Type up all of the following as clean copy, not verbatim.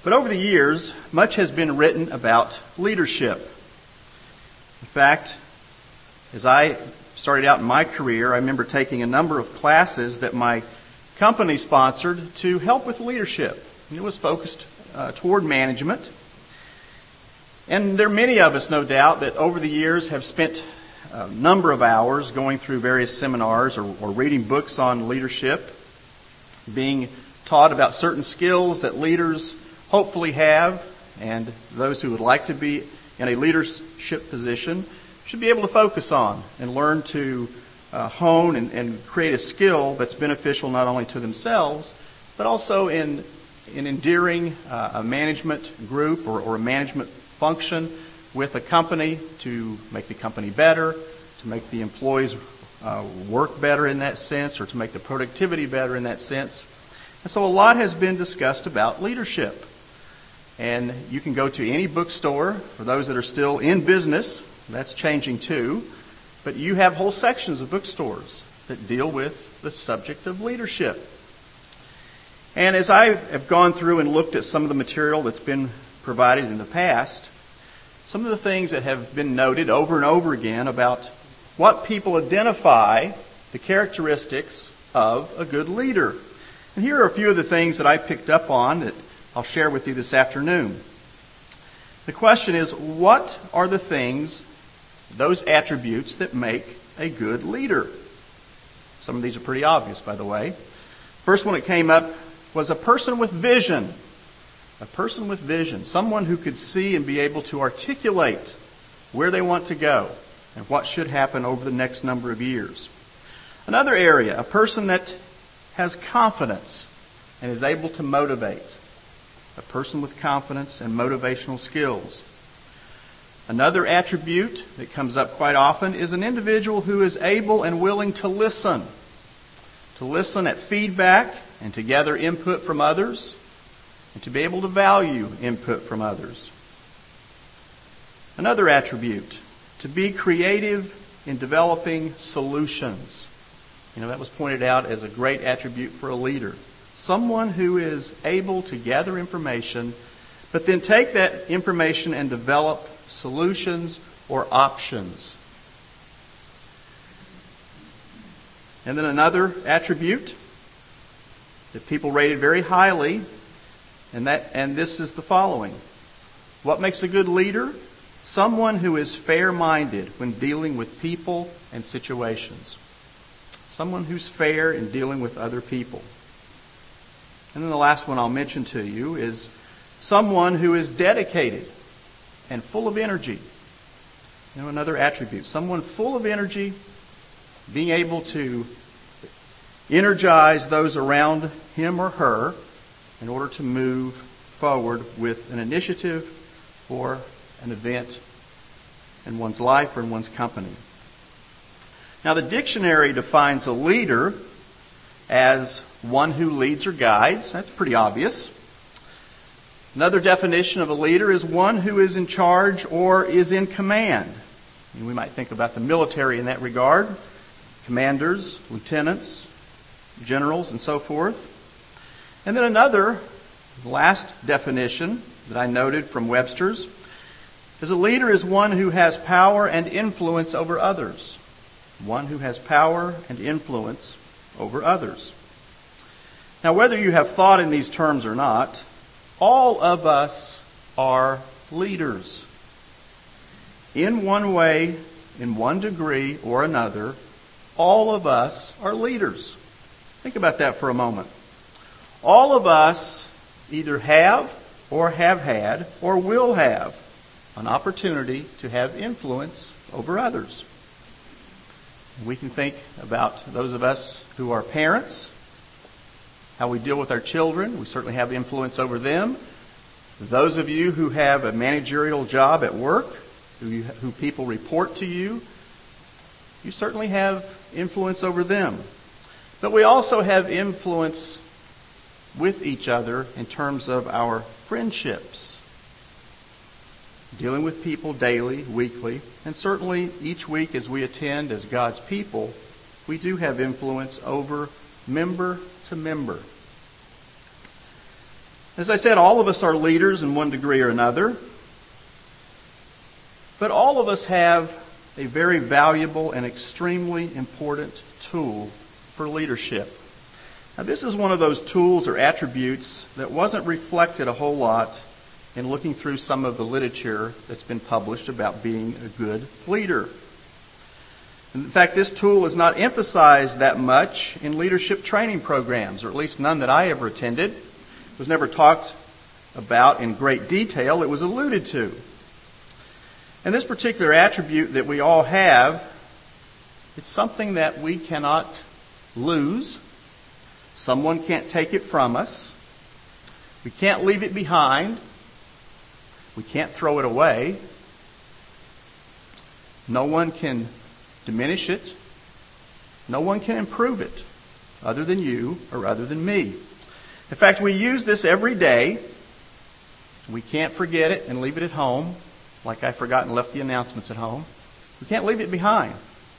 But over the years, much has been written about leadership. In fact, as I started out in my career, I remember taking a number of classes that my company sponsored to help with leadership. And it was focused toward management. And there are many of us, no doubt, that over the years have spent a number of hours going through various seminars or reading books on leadership, being taught about certain skills that leaders hopefully have, and those who would like to be in a leadership position should be able to focus on and learn to hone and create a skill that's beneficial not only to themselves, but also in endearing a management group or a management function with a company to make the company better, to make the employees work better in that sense, or to make the productivity better in that sense. And so a lot has been discussed about leadership. And you can go to any bookstore, for those that are still in business, that's changing too, but you have whole sections of bookstores that deal with the subject of leadership. And as I have gone through and looked at some of the material that's been provided in the past, some of the things that have been noted over and over again about what people identify the characteristics of a good leader. And here are a few of the things that I picked up on that I'll share with you this afternoon. The question is, what are the things, those attributes that make a good leader? Some of these are pretty obvious, by the way. First one that came up was a person with vision. A person with vision, someone who could see and be able to articulate where they want to go and what should happen over the next number of years. Another area, a person that has confidence and is able to motivate. A person with confidence and motivational skills. Another attribute that comes up quite often is an individual who is able and willing to listen at feedback and to gather input from others, and to be able to value input from others. Another attribute, to be creative in developing solutions. That was pointed out as a great attribute for a leader. Someone who is able to gather information, but then take that information and develop solutions or options. And then another attribute that people rated very highly, and this is the following. What makes a good leader? Someone who is fair-minded when dealing with people and situations. Someone who's fair in dealing with other people. And then the last one I'll mention to you is someone who is dedicated and full of energy. Another attribute. Someone full of energy, being able to energize those around him or her in order to move forward with an initiative or an event in one's life or in one's company. Now, the dictionary defines a leader as one who leads or guides. That's pretty obvious. Another definition of a leader is one who is in charge or is in command. And we might think about the military in that regard. Commanders, lieutenants, generals, and so forth. And then another, last definition that I noted from Webster's, is a leader is one who has power and influence over others. One who has power and influence over others. Now, whether you have thought in these terms or not, all of us are leaders. In one way, in one degree or another, all of us are leaders. Think about that for a moment. All of us either have or have had or will have an opportunity to have influence over others. We can think about those of us who are parents, how we deal with our children. We certainly have influence over them. Those of you who have a managerial job at work, who people report to you, you certainly have influence over them. But we also have influence with each other in terms of our friendships. Dealing with people daily, weekly, and certainly each week as we attend as God's people, we do have influence over member to member. As I said, all of us are leaders in one degree or another. But all of us have a very valuable and extremely important tool for leadership. Now, this is one of those tools or attributes that wasn't reflected a whole lot in looking through some of the literature that's been published about being a good leader. In fact, this tool is not emphasized that much in leadership training programs, or at least none that I ever attended. It was never talked about in great detail. It was alluded to. And this particular attribute that we all have, it's something that we cannot lose. Someone can't take it from us. We can't leave it behind. We can't throw it away. No one can diminish it. No one can improve it other than you or other than me. In fact, we use this every day. We can't forget it and leave it at home, like I forgot and left the announcements at home. We can't leave it behind.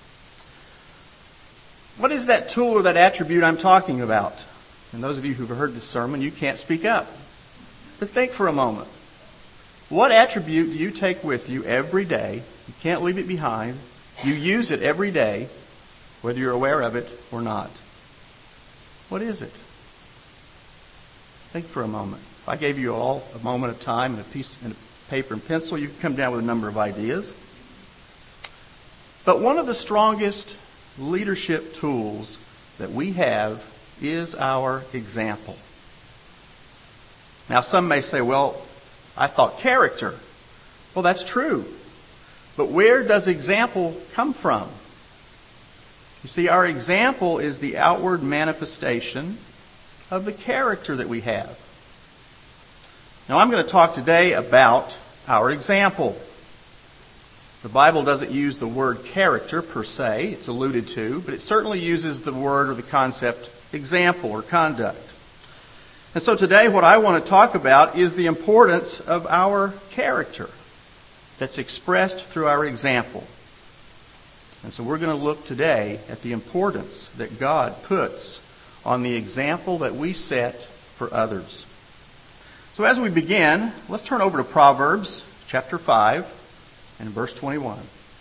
What is that tool or that attribute I'm talking about? And those of you who've heard this sermon, you can't speak up. But think for a moment. What attribute do you take with you every day? You can't leave it behind. You use it every day, whether you're aware of it or not. What is it? Think for a moment. If I gave you all a moment of time and a piece of paper and pencil, you could come down with a number of ideas. But one of the strongest leadership tools that we have is our example. Now, some may say, well, I thought character. Well, that's true. But where does example come from? You see, our example is the outward manifestation of the character that we have. Now, I'm going to talk today about our example. The Bible doesn't use the word character per se. It's alluded to, but it certainly uses the word or the concept example or conduct. And so today what I want to talk about is the importance of our character that's expressed through our example. And so we're going to look today at the importance that God puts on the example that we set for others. So as we begin, let's turn over to Proverbs chapter 5 and verse 21.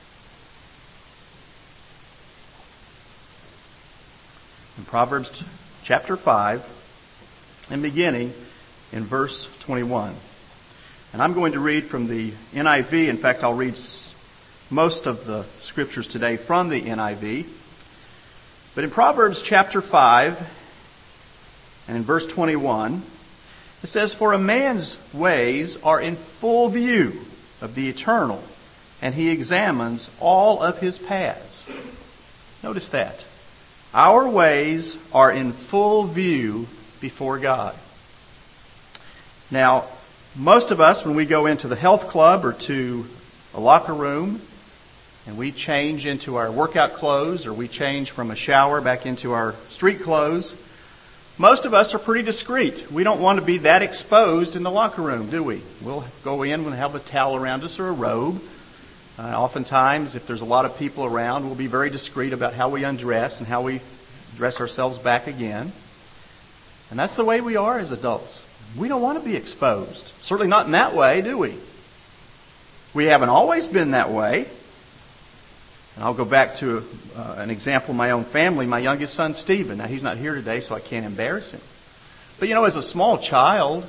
In Proverbs chapter 5 and beginning in verse 21. And I'm going to read from the NIV. In fact, I'll read most of the scriptures today from the NIV. But in Proverbs chapter 5 and in verse 21, it says, "For a man's ways are in full view of the eternal, and he examines all of his paths." Notice that. Our ways are in full view before God. Now, most of us, when we go into the health club or to a locker room, and we change into our workout clothes, or we change from a shower back into our street clothes, most of us are pretty discreet. We don't want to be that exposed in the locker room, do we? We'll go in and have a towel around us or a robe. Oftentimes, if there's a lot of people around, we'll be very discreet about how we undress and how we dress ourselves back again. And that's the way we are as adults. We don't want to be exposed. Certainly not in that way, do we? We haven't always been that way. And I'll go back to an example of my own family, my youngest son, Stephen. Now, he's not here today, so I can't embarrass him. But, as a small child,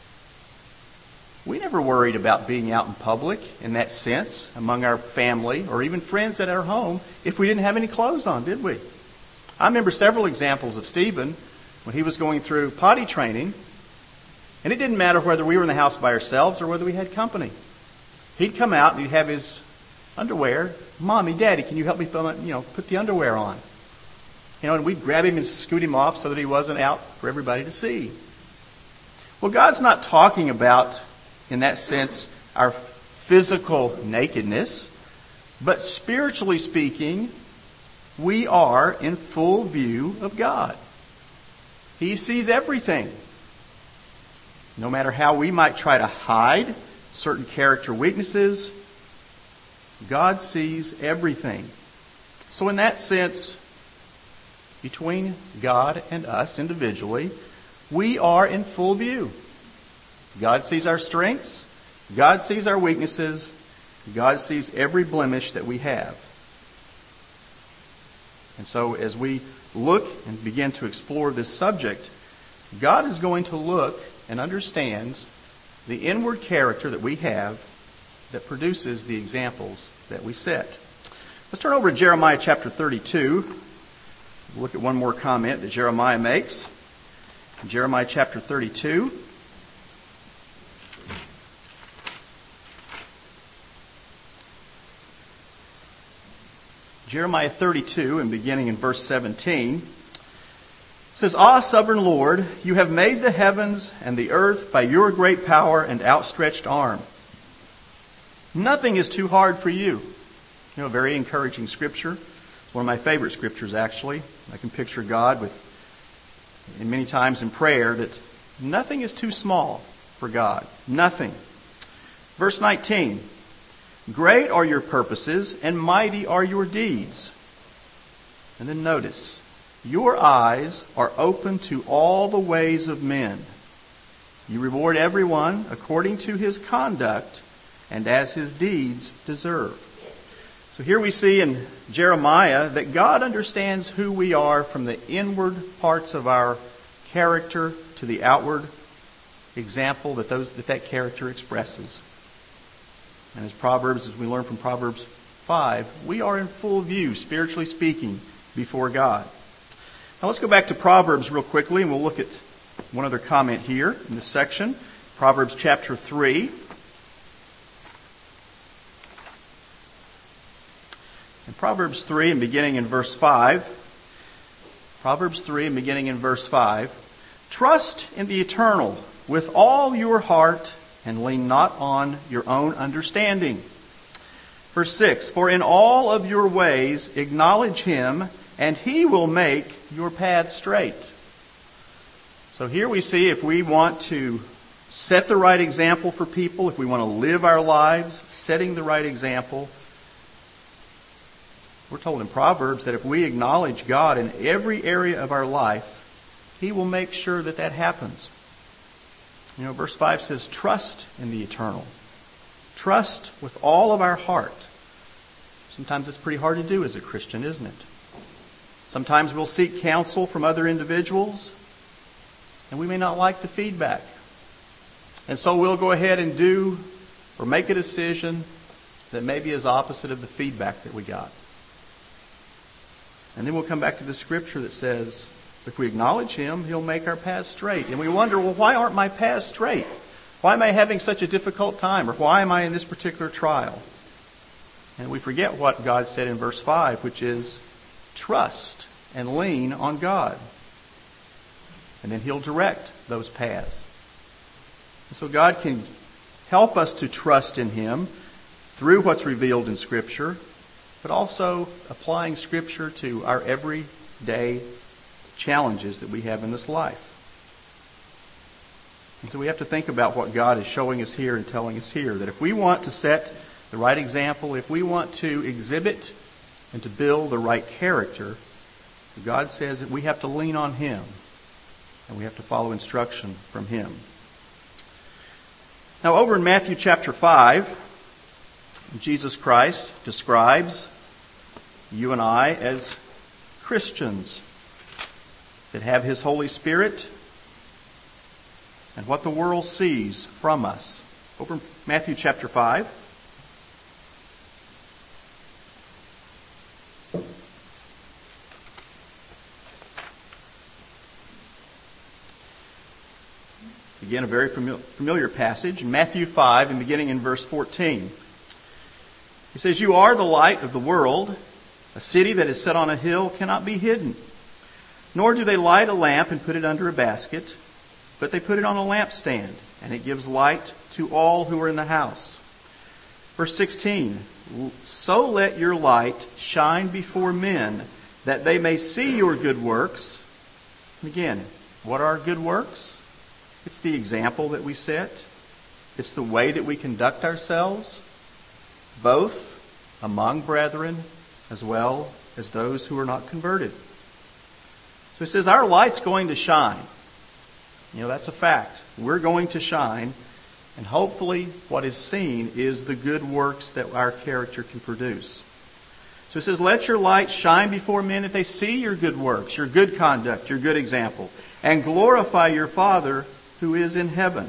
we never worried about being out in public in that sense among our family or even friends at our home if we didn't have any clothes on, did we? I remember several examples of Stephen when he was going through potty training, and it didn't matter whether we were in the house by ourselves or whether we had company. He'd come out and he'd have his underwear. "Mommy, Daddy, can you help me put the underwear on?" And we'd grab him and scoot him off so that he wasn't out for everybody to see. Well, God's not talking about, in that sense, our physical nakedness, but spiritually speaking, we are in full view of God. He sees everything. No matter how we might try to hide certain character weaknesses, God sees everything. So in that sense, between God and us individually, we are in full view. God sees our strengths. God sees our weaknesses. God sees every blemish that we have. And so as we look and begin to explore this subject, God is going to look and understands the inward character that we have that produces the examples that we set. Let's turn over to Jeremiah chapter 32. We'll look at one more comment that Jeremiah makes. In Jeremiah chapter 32. Jeremiah 32, and beginning in verse 17, says, "Ah, sovereign Lord, you have made the heavens and the earth by your great power and outstretched arm. Nothing is too hard for you." A very encouraging scripture. It's one of my favorite scriptures, actually. I can picture God and many times in prayer, that nothing is too small for God. Nothing. Verse 19, "Great are your purposes and mighty are your deeds." And then notice, "Your eyes are open to all the ways of men. You reward everyone according to his conduct and as his deeds deserve." So here we see in Jeremiah that God understands who we are from the inward parts of our character to the outward example that character expresses. And as we learn from Proverbs 5, we are in full view, spiritually speaking, before God. Now let's go back to Proverbs real quickly, and we'll look at one other comment here in this section. Proverbs chapter 3. In Proverbs 3 and beginning in verse 5, Proverbs 3 and beginning in verse 5, "Trust in the eternal with all your heart and lean not on your own understanding." Verse 6, "For in all of your ways acknowledge him, and he will make your path straight." So here we see, if we want to set the right example for people, if we want to live our lives setting the right example, we're told in Proverbs that if we acknowledge God in every area of our life, he will make sure that happens. Verse 5 says, "Trust in the eternal." Trust with all of our heart. Sometimes it's pretty hard to do as a Christian, isn't it? Sometimes we'll seek counsel from other individuals, and we may not like the feedback. And so we'll go ahead and do or make a decision that maybe is opposite of the feedback that we got. And then we'll come back to the scripture that says, if we acknowledge him, he'll make our paths straight. And we wonder, well, why aren't my paths straight? Why am I having such a difficult time? Or why am I in this particular trial? And we forget what God said in verse 5, which is, trust and lean on God. And then he'll direct those paths. And so God can help us to trust in him through what's revealed in Scripture, but also applying Scripture to our everyday challenges that we have in this life. And so we have to think about what God is showing us here and telling us here, that if we want to set the right example, if we want to exhibit and to build the right character, God says that we have to lean on him and we have to follow instruction from him. Now over in Matthew chapter 5, Jesus Christ describes you and I as Christians that have his Holy Spirit and what the world sees from us. Over in Matthew chapter 5. Again, a very familiar passage. In Matthew 5 and beginning in verse 14. He says, "You are the light of the world. A city that is set on a hill cannot be hidden. Nor do they light a lamp and put it under a basket, but they put it on a lampstand, and it gives light to all who are in the house." Verse 16, "So let your light shine before men, that they may see your good works." And again, what are our good works? It's the example that we set. It's the way that we conduct ourselves, both among brethren as well as those who are not converted. So he says our light's going to shine. That's a fact. We're going to shine, and hopefully what is seen is the good works that our character can produce. So it says, let your light shine before men that they see your good works, your good conduct, your good example, and glorify your Father who is in heaven.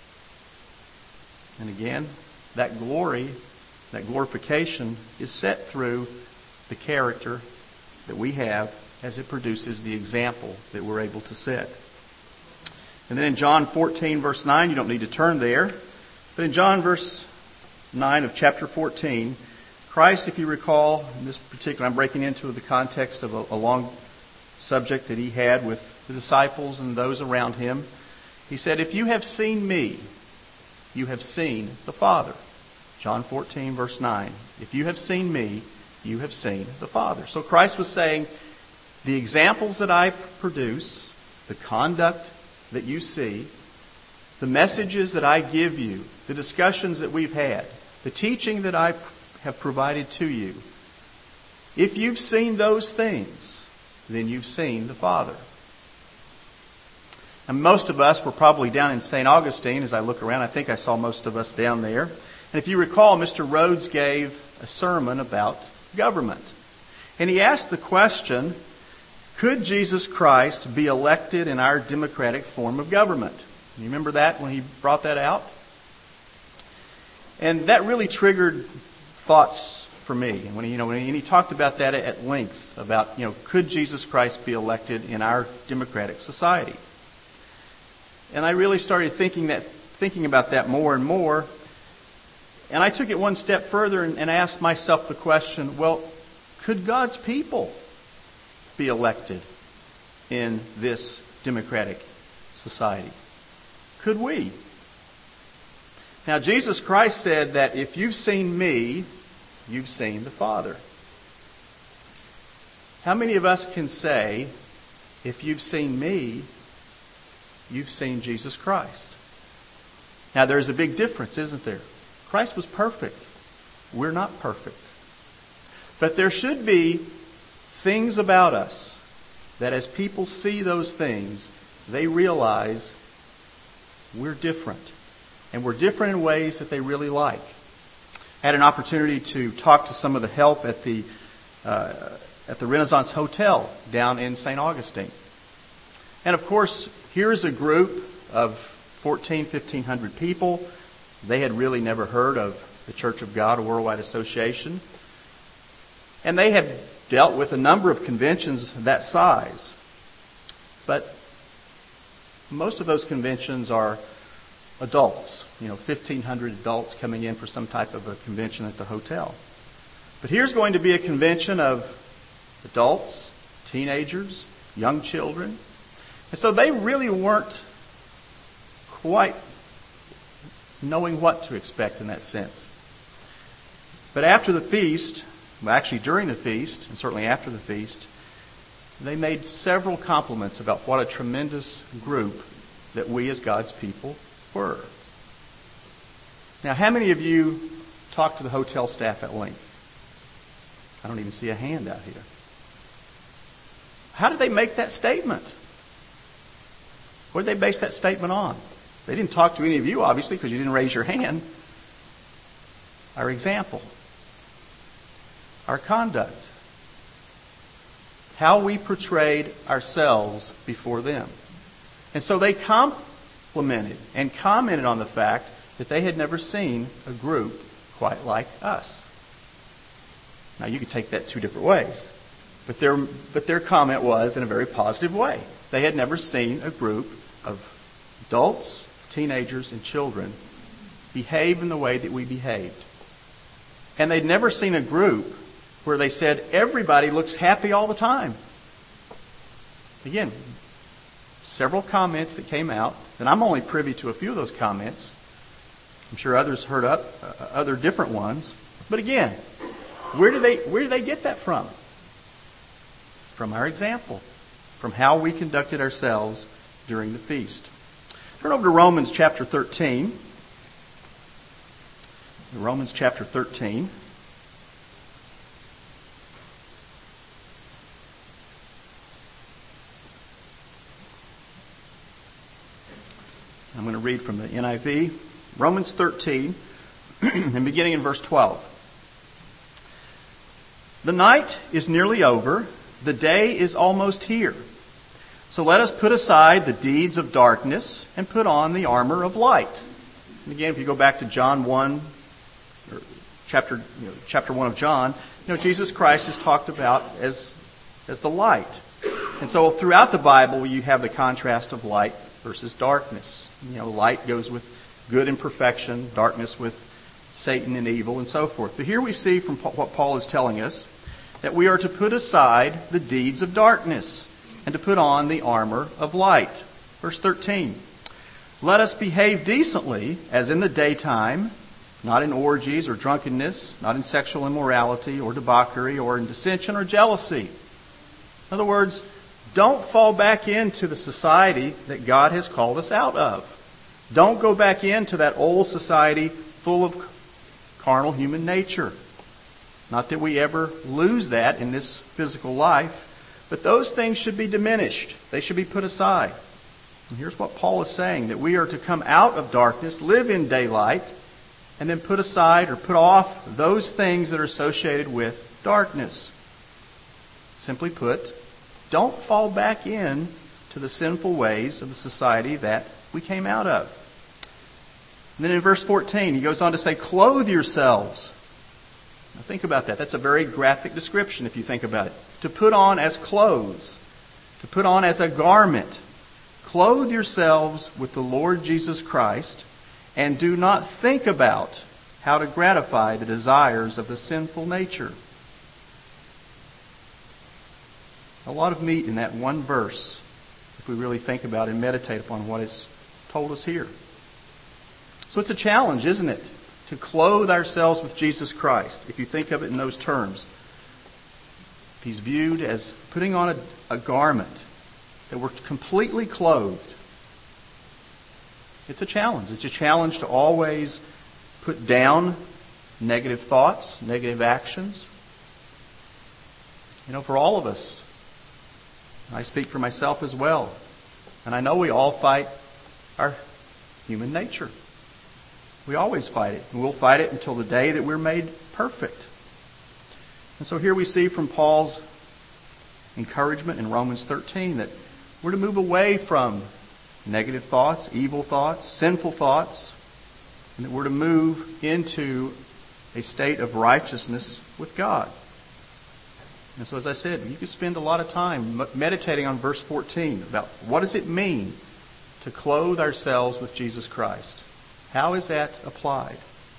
And again, that glory, that glorification is set through the character that we have as it produces the example that we're able to set. And then in John 14, verse 9, you don't need to turn there, but in John verse 9 of chapter 14, Christ, if you recall, in this particular, I'm breaking into the context of a long subject that he had with the disciples and those around him. He said, if you have seen me, you have seen the Father. John 14, verse 9. If you have seen me, you have seen the Father. So Christ was saying, the examples that I produce, the conduct that you see, the messages that I give you, the discussions that we've had, the teaching that I have provided to you, if you've seen those things, then you've seen the Father. And most of us were probably down in St. Augustine. As I look around, I think I saw most of us down there. And if you recall, Mr. Rhodes gave a sermon about government. And he asked the question, could Jesus Christ be elected in our democratic form of government? You remember that when he brought that out? And that really triggered thoughts for me. And when he talked about that at length, about, could Jesus Christ be elected in our democratic society? And I really started thinking about that more and more. And I took it one step further and asked myself the question, well, could God's people be elected in this democratic society? Could we? Now, Jesus Christ said that if you've seen me, you've seen the Father. How many of us can say, if you've seen me, you've seen Jesus Christ? Now, there's a big difference, isn't there? Christ was perfect. We're not perfect. But there should be things about us that as people see those things, they realize we're different. And we're different in ways that they really like. I had an opportunity to talk to some of the help at the Renaissance Hotel down in St. Augustine. And of course, here's a group of 1,500 people. They had really never heard of the Church of God, a worldwide association. And they had dealt with a number of conventions that size. But most of those conventions are adults, 1,500 adults coming in for some type of a convention at the hotel. But here's going to be a convention of adults, teenagers, young children. And so they really weren't quite knowing what to expect in that sense. But after the feast, well, actually during the feast, and certainly after the feast, they made several compliments about what a tremendous group that we as God's people were. Now, how many of you talked to the hotel staff at length? I don't even see a hand out here. How did they make that statement? What did they base that statement on? They didn't talk to any of you, obviously, because you didn't raise your hand. Our example. Our conduct. How we portrayed ourselves before them. And so they complimented and commented on the fact that they had never seen a group quite like us. Now, you could take that two different ways. But their comment was in a very positive way. They had never seen a group of adults, teenagers, and children behave in the way that we behaved. And they'd never seen a group where they said everybody looks happy all the time. Again, several comments that came out, and I'm only privy to a few of those comments. I'm sure others heard other different ones. But again, where do they get that from? From our example, from how we conducted ourselves during the feast. Turn over to Romans chapter 13. Romans chapter 13. to read from the NIV, Romans 13, and beginning in verse 12. The night is nearly over. The day is almost here. So let us put aside the deeds of darkness and put on the armor of light. And again, if you go back to John 1, or chapter 1 of John, Jesus Christ is talked about as the light. And so throughout the Bible, you have the contrast of light versus darkness. Light goes with good and perfection, darkness with Satan and evil, and so forth. But here we see from what Paul is telling us that we are to put aside the deeds of darkness and to put on the armor of light. Verse 13, let us behave decently as in the daytime, not in orgies or drunkenness, not in sexual immorality or debauchery or in dissension or jealousy. In other words, don't fall back into the society that God has called us out of. Don't go back into that old society full of carnal human nature. Not that we ever lose that in this physical life, but those things should be diminished. They should be put aside. And here's what Paul is saying, that we are to come out of darkness, live in daylight, and then put aside or put off those things that are associated with darkness. Simply put, don't fall back in to the sinful ways of the society that we came out of. And then in verse 14, he goes on to say, clothe yourselves. Now think about that. That's a very graphic description if you think about it. To put on as clothes. To put on as a garment. Clothe yourselves with the Lord Jesus Christ and do not think about how to gratify the desires of the sinful nature. A lot of meat in that one verse if we really think about and meditate upon what is told us here. So it's a challenge, isn't it? To clothe ourselves with Jesus Christ, if you think of it in those terms. He's viewed as putting on a garment, that we're completely clothed. It's a challenge. It's a challenge to always put down negative thoughts, negative actions. For all of us, I speak for myself as well, and I know we all fight our human nature. We always fight it, and we'll fight it until the day that we're made perfect. And so here we see from Paul's encouragement in Romans 13 that we're to move away from negative thoughts, evil thoughts, sinful thoughts, and that we're to move into a state of righteousness with God. And so as I said, you could spend a lot of time meditating on verse 14 about what does it mean to clothe ourselves with Jesus Christ. How is that applied?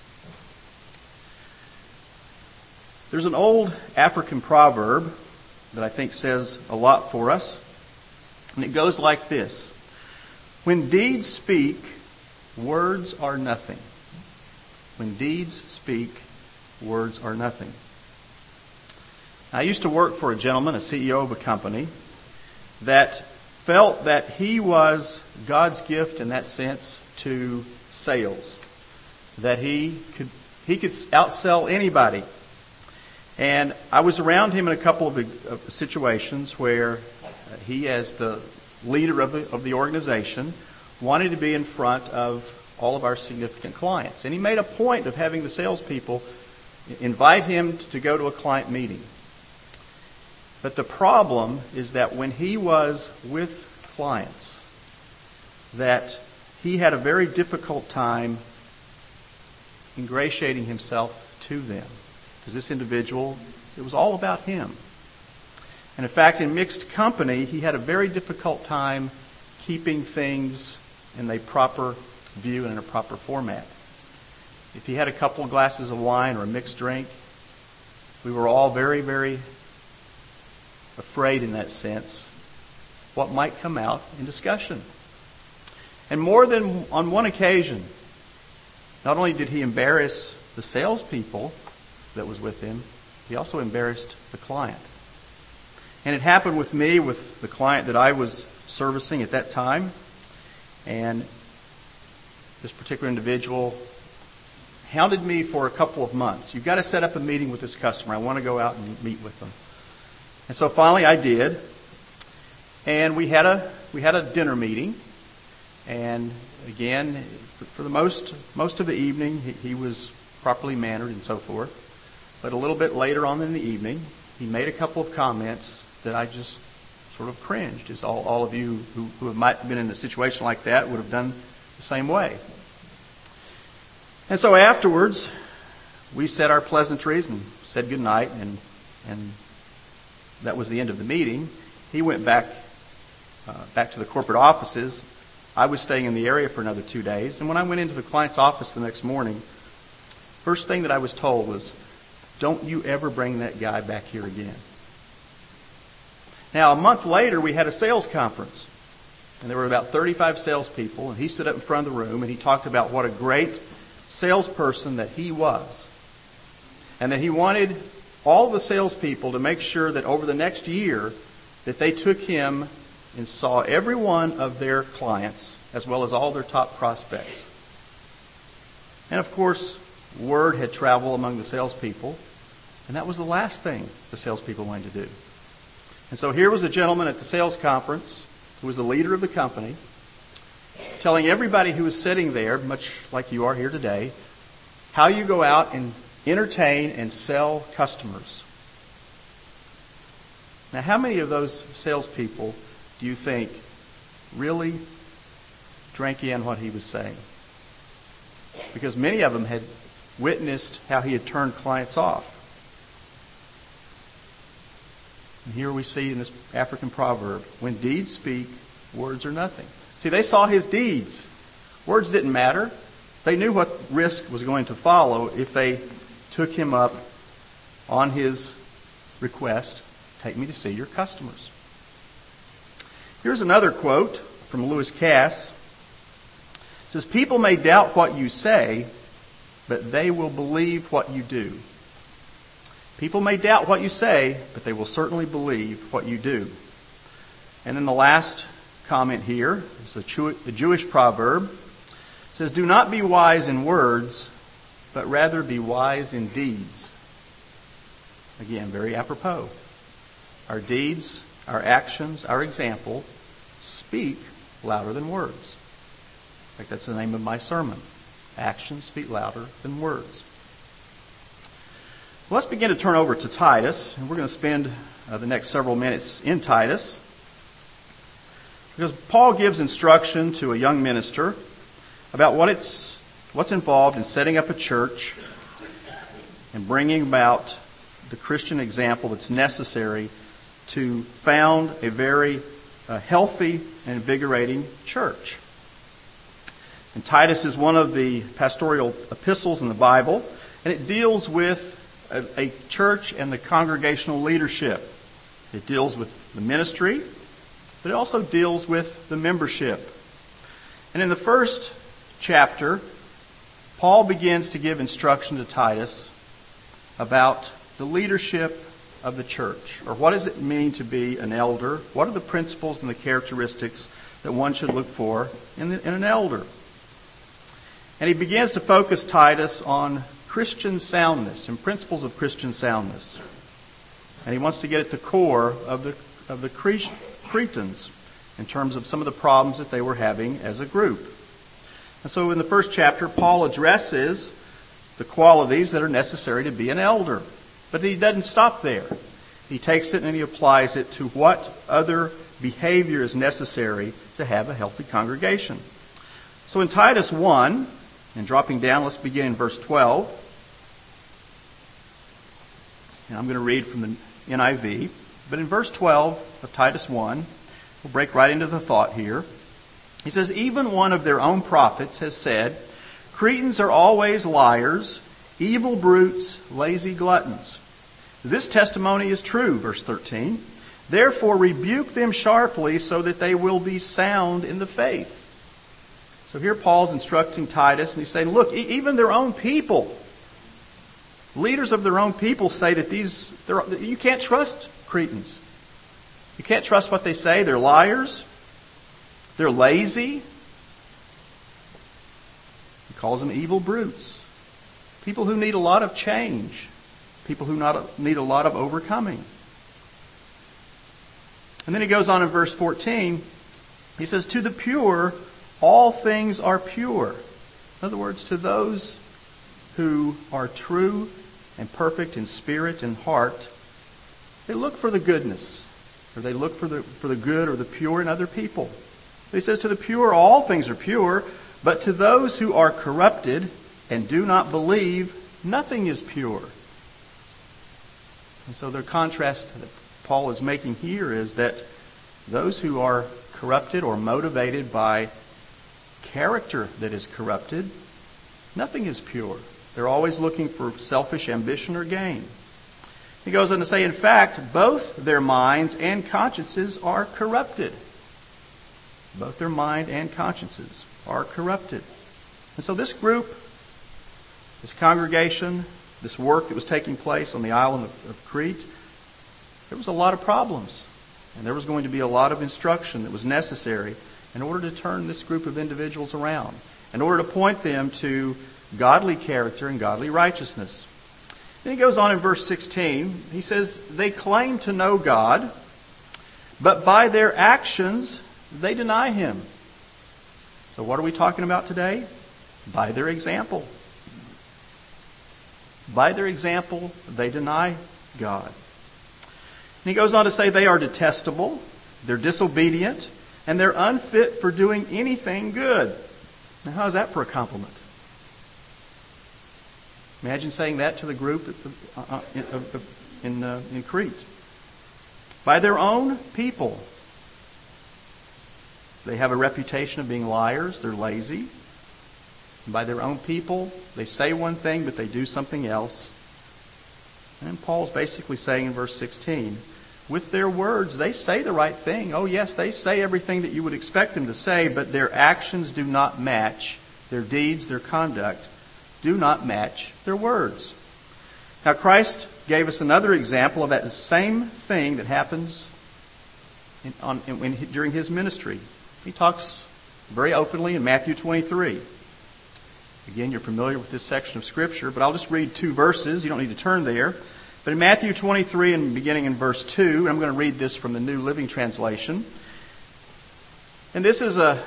There's an old African proverb that I think says a lot for us. And it goes like this. When deeds speak, words are nothing. When deeds speak, words are nothing. I used to work for a gentleman, a CEO of a company, that felt that he was God's gift in that sense to sales. That he could outsell anybody. And I was around him in a couple of situations where he, as the leader of the organization, wanted to be in front of all of our significant clients. And he made a point of having the salespeople invite him to go to a client meeting. But the problem is that when he was with clients, that he had a very difficult time ingratiating himself to them. Because this individual, it was all about him. And in fact, in mixed company, he had a very difficult time keeping things in a proper view and in a proper format. If he had a couple of glasses of wine or a mixed drink, we were all very, very afraid in that sense what might come out in discussion. And more than on one occasion, not only did he embarrass the salespeople that was with him, he also embarrassed the client. And it happened with me, with the client that I was servicing at that time. And this particular individual hounded me for a couple of months. You've got to set up a meeting with this customer. I want to go out and meet with them. And so finally I did. And we had a dinner meeting. And again, for the most of the evening, he was properly mannered and so forth. But a little bit later on in the evening, he made a couple of comments that I just sort of cringed, as all of you who might have been in a situation like that would have done the same way. And so afterwards, we said our pleasantries and said goodnight, and that was the end of the meeting. He went back to the corporate offices. I was staying in the area for another 2 days, and when I went into the client's office the next morning, first thing that I was told was, "Don't you ever bring that guy back here again." Now, a month later, we had a sales conference, and there were about 35 salespeople, and he stood up in front of the room, and he talked about what a great salesperson that he was, and that he wanted all the salespeople to make sure that over the next year that they took him and saw every one of their clients as well as all their top prospects. And of course, word had traveled among the salespeople, and that was the last thing the salespeople wanted to do. And so here was a gentleman at the sales conference who was the leader of the company, telling everybody who was sitting there, much like you are here today, how you go out and entertain and sell customers. Now, how many of those salespeople do you think really drank in what he was saying? Because many of them had witnessed how he had turned clients off. And here we see in this African proverb, when deeds speak, words are nothing. See, they saw his deeds. Words didn't matter. They knew what risk was going to follow if they took him up on his request, "Take me to see your customers." Here's another quote from Lewis Cass. It says, "People may doubt what you say, but they will believe what you do." People may doubt what you say, but they will certainly believe what you do. And then the last comment here is a Jewish proverb. It says, "Do not be wise in words, but rather be wise in deeds." Again, very apropos. Our deeds, our actions, our example speak louder than words. In fact, that's the name of my sermon. Actions speak louder than words. Let's begin to turn over to Titus, and we're going to spend the next several minutes in Titus, because Paul gives instruction to a young minister about what's involved in setting up a church and bringing about the Christian example that's necessary to found a very healthy and invigorating church. And Titus is one of the pastoral epistles in the Bible, and it deals with a church and the congregational leadership. It deals with the ministry, but it also deals with the membership. And in the first chapter, Paul begins to give instruction to Titus about the leadership of the church, or what does it mean to be an elder? What are the principles and the characteristics that one should look for in an elder? And he begins to focus Titus on Christian soundness and principles of Christian soundness. And he wants to get at the core of the Cretans in terms of some of the problems that they were having as a group. And so in the first chapter, Paul addresses the qualities that are necessary to be an elder. But he doesn't stop there. He takes it and he applies it to what other behavior is necessary to have a healthy congregation. So in Titus 1, and dropping down, let's begin in verse 12. And I'm going to read from the NIV. But in verse 12 of Titus 1, we'll break right into the thought here. He says, "Even one of their own prophets has said, 'Cretans are always liars, evil brutes, lazy gluttons.' This testimony is true," verse 13. "Therefore rebuke them sharply so that they will be sound in the faith." So here Paul's instructing Titus, and he's saying, look, even their own people, leaders of their own people say that you can't trust Cretans. You can't trust what they say. They're liars. They're lazy. He calls them evil brutes. People who need a lot of change. People who need a lot of overcoming. And then he goes on in verse 14. He says, "To the pure, all things are pure. In other words, to those who are true and perfect in spirit and heart, they look for the goodness, or they look for the good or the pure in other people. He says, to the pure, all things are pure, but to those who are corrupted and do not believe, nothing is pure. And so the contrast that Paul is making here is that those who are corrupted or motivated by character that is corrupted, nothing is pure. They're always looking for selfish ambition or gain. He goes on to say, in fact, both their minds and consciences are corrupted. Both their mind and consciences are corrupted. And so this group, this congregation, this work that was taking place on the island of Crete, there was a lot of problems. And there was going to be a lot of instruction that was necessary in order to turn this group of individuals around, in order to point them to godly character and godly righteousness. Then he goes on in verse 16. He says, they claim to know God, but by their actions they deny Him. So what are we talking about today? By their example. By their example, they deny God. And he goes on to say they are detestable, they're disobedient, and they're unfit for doing anything good. Now, how is that for a compliment? Imagine saying that to the group in Crete. By their own people, they have a reputation of being liars. They're lazy. And by their own people, they say one thing, but they do something else. And Paul's basically saying in verse 16, with their words, they say the right thing. Oh, yes, they say everything that you would expect them to say, but their actions do not match. Their deeds, their conduct, do not match their words. Now, Christ gave us another example of that same thing that happens during His ministry. He talks very openly in Matthew 23. Again, you're familiar with this section of Scripture, but I'll just read 2 verses. You don't need to turn there. But in Matthew 23, and beginning in verse 2, I'm going to read this from the New Living Translation. And this is a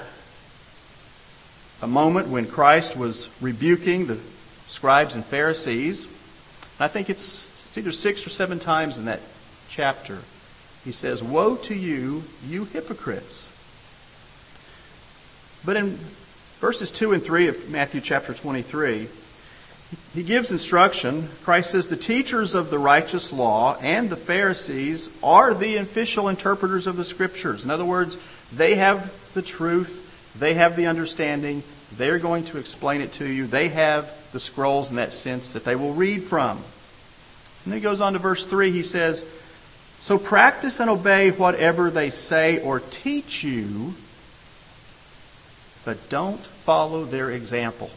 moment when Christ was rebuking the scribes and Pharisees. And I think it's either 6 or 7 times in that chapter. He says, woe to you, you hypocrites. But in verses 2 and 3 of Matthew chapter 23, he gives instruction. Christ says, the teachers of the righteous law and the Pharisees are the official interpreters of the Scriptures. In other words, they have the truth, they have the understanding, they're going to explain it to you. They have the scrolls in that sense that they will read from. And then he goes on to verse 3, he says, so practice and obey whatever they say or teach you, but don't follow their example.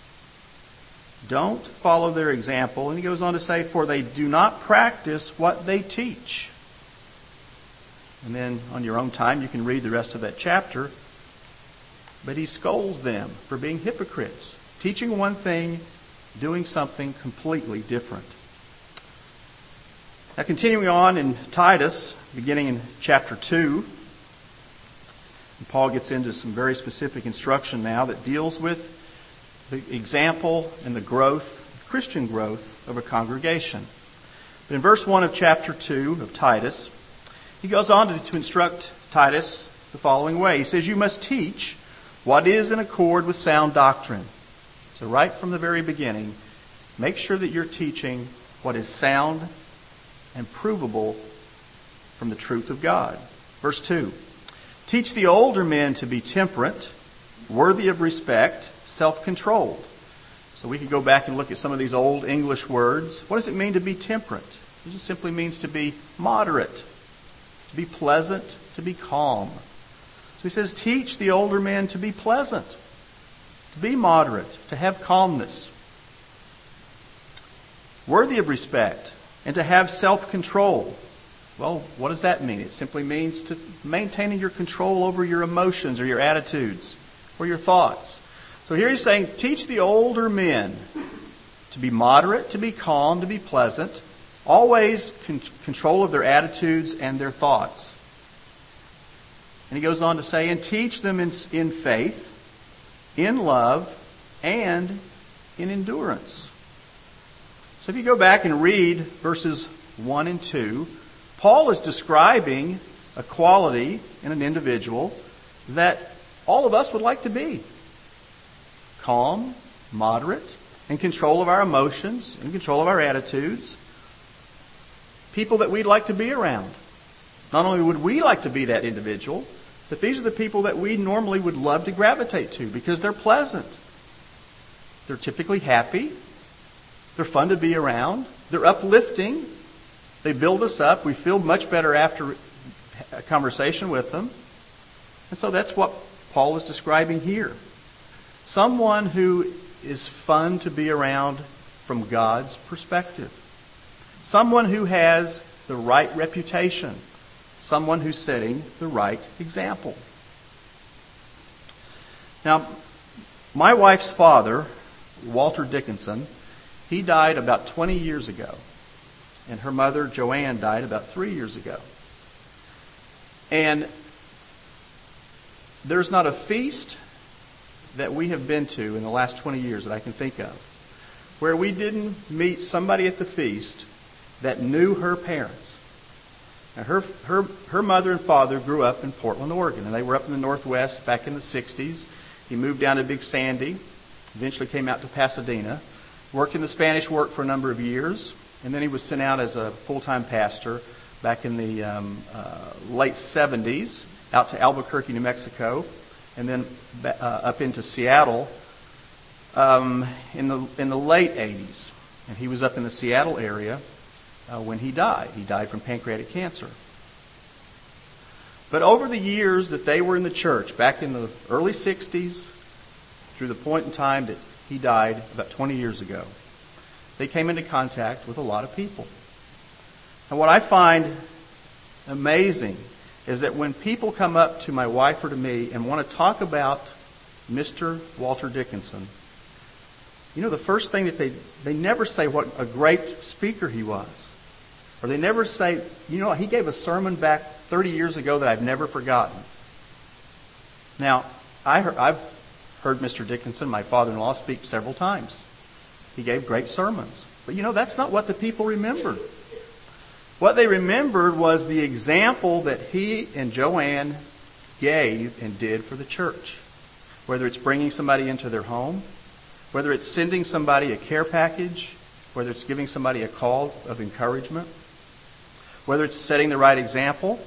Don't follow their example. And he goes on to say, for they do not practice what they teach. And then on your own time, you can read the rest of that chapter. But he scolds them for being hypocrites, teaching one thing, doing something completely different. Now, continuing on in Titus, beginning in chapter 2, Paul gets into some very specific instruction now that deals with the example and the growth, Christian growth of a congregation. But in verse 1 of chapter 2 of Titus, he goes on to instruct Titus the following way. He says, you must teach what is in accord with sound doctrine. So right from the very beginning, make sure that you're teaching what is sound and provable from the truth of God. Verse 2, teach the older men to be temperate, worthy of respect, self-controlled. So we could go back and look at some of these old English words. What does it mean to be temperate? It just simply means to be moderate, to be pleasant, to be calm. So he says, teach the older men to be pleasant, to be moderate, to have calmness, worthy of respect, and to have self-control. Well, what does that mean? It simply means to maintaining your control over your emotions or your attitudes or your thoughts. So here he's saying, teach the older men to be moderate, to be calm, to be pleasant, always control of their attitudes and their thoughts. And he goes on to say, and teach them in faith in love, and in endurance. So if you go back and read verses 1 and 2, Paul is describing a quality in an individual that all of us would like to be. Calm, moderate, in control of our emotions, in control of our attitudes. People that we'd like to be around. Not only would we like to be that individual, but these are the people that we normally would love to gravitate to because they're pleasant. They're typically happy. They're fun to be around. They're uplifting. They build us up. We feel much better after a conversation with them. And so that's what Paul is describing here. Someone who is fun to be around from God's perspective. Someone who has the right reputation. Someone who's setting the right example. Now, my wife's father, Walter Dickinson, he died about 20 years ago. And her mother, Joanne, died about 3 years ago. And there's not a feast that we have been to in the last 20 years that I can think of where we didn't meet somebody at the feast that knew her parents. Now, her mother and father grew up in Portland, Oregon, and they were up in the Northwest back in the 60s. He moved down to Big Sandy, eventually came out to Pasadena, worked in the Spanish work for a number of years, and then he was sent out as a full-time pastor back in the late 70s, out to Albuquerque, New Mexico, and then up into Seattle in the late 80s. And he was up in the Seattle area when he died. He died from pancreatic cancer. But over the years that they were in the church, back in the early 60s, through the point in time that he died about 20 years ago, they came into contact with a lot of people. And what I find amazing is that when people come up to my wife or to me and want to talk about Mr. Walter Dickinson, you know, the first thing that they never say what a great speaker he was. Or they never say, you know, he gave a sermon back 30 years ago that I've never forgotten. Now, I've heard Mr. Dickinson, my father-in-law, speak several times. He gave great sermons. But you know, that's not what the people remembered. What they remembered was the example that he and Joanne gave and did for the church. Whether it's bringing somebody into their home, whether it's sending somebody a care package, whether it's giving somebody a call of encouragement, whether it's setting the right example.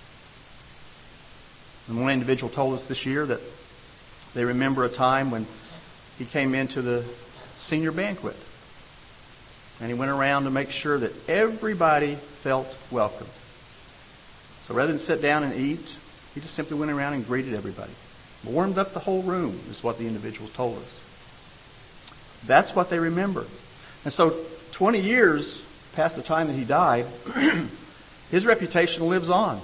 And one individual told us this year that they remember a time when he came into the senior banquet. And he went around to make sure that everybody felt welcome. So rather than sit down and eat, he just simply went around and greeted everybody. Warmed up the whole room, is what the individuals told us. That's what they remember. And so 20 years past the time that he died, his reputation lives on.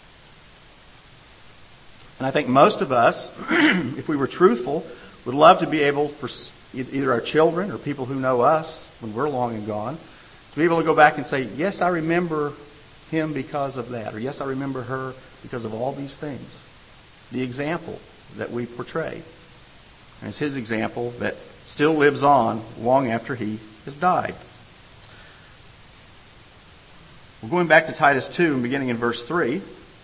And I think most of us, if we were truthful, would love to be able, for either our children or people who know us when we're long and gone, to be able to go back and say, yes, I remember him because of that, or yes, I remember her because of all these things. The example that we portray. And it's his example that still lives on long after he has died. We're going back to Titus 2 and beginning in verse 3.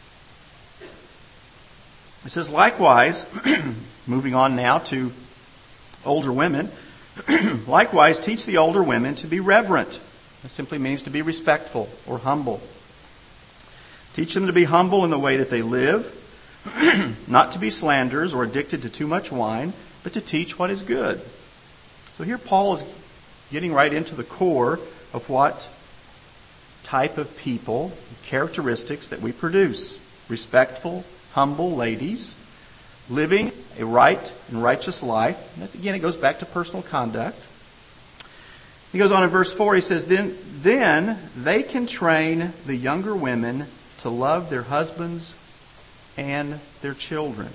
It says, likewise, moving on now to older women, likewise teach the older women to be reverent. That simply means to be respectful or humble. Teach them to be humble in the way that they live, not to be slanderers or addicted to too much wine, but to teach what is good. So here Paul is getting right into the core of what type of people, characteristics that we produce. Respectful, humble ladies, living a right and righteous life. And again, it goes back to personal conduct. He goes on in verse 4, he says, Then they can train the younger women to love their husbands and their children.